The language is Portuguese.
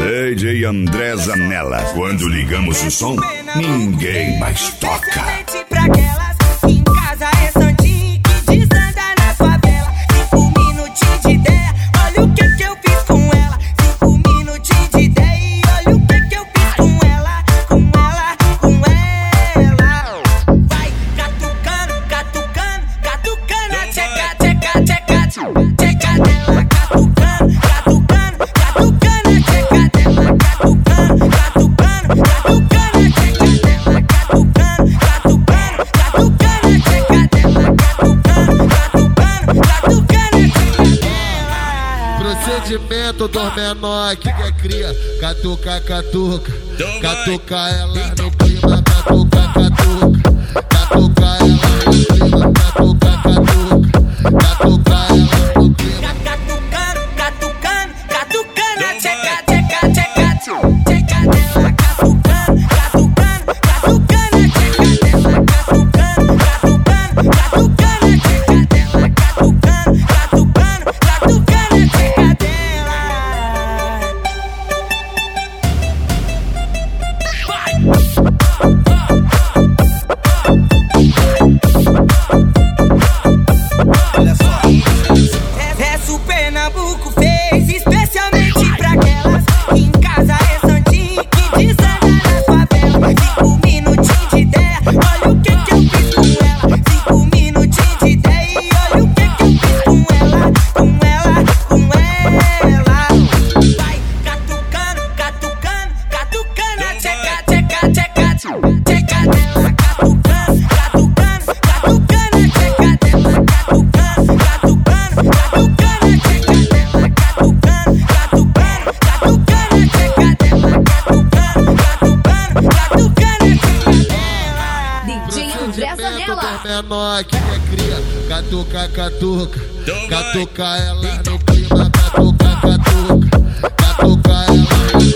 DJ André Zanella. Quando ligamos o som, ninguém mais toca. Pra aquelas que em casa é santinho que desanda na favela. 5 minutinhos de ideia, olha o que eu fiz com ela. 5 minutinhos de ideia e olha o que eu fiz com ela. Com ela, com ela. Vai catucando, catucando, catucando a tcheca, tcheca, tcheca, tcheca dela. Catucando, catucando, catucando a tcheca dela. Catucando, catucando, catucando a tcheca dela. Catucando, catucando, catucando a tcheca dela. Catucando, catucando, catucando a tcheca dela. Procedimento dos menores que quer cria. Catuca, catuca. Catuca ela no clima. Catuca, catuca. Catuca ela no clima. Catuca, catuca. Catuca ela no clima. Catucando, catucando, catucando a tcheca, tcheca, tcheca, tcheca dela. Catucando, catucando, catucando a tcheca dela. Catucando, catucando, catucando a tcheca dela. Catucando, catucando, catucando a tcheca dela. Olha só. Resto Pernambuco fez especialmente pra aquelas que em casa é santinho que desanda na favela. 5 minutinhos de ideia, olha o que eu fiz com ela. 5 minutinhos de ideia e olha o que eu fiz com ela. Com ela, com ela. Vai catucando, catucando, catucando a tcheca, tcheca, tcheca, tcheca dela. Catucando, catucando, catucando a tcheca dela. Catucando, catucando, catucando a tcheca dela. Catucando, catucando, catucando a tcheca dela. Catucando, catucando, catucando a tcheca dela. DJ André Zanella. Menor que quer cria. Catuca, catuca. Catuca ela no clima. Catuca, catuca. Catuca ela no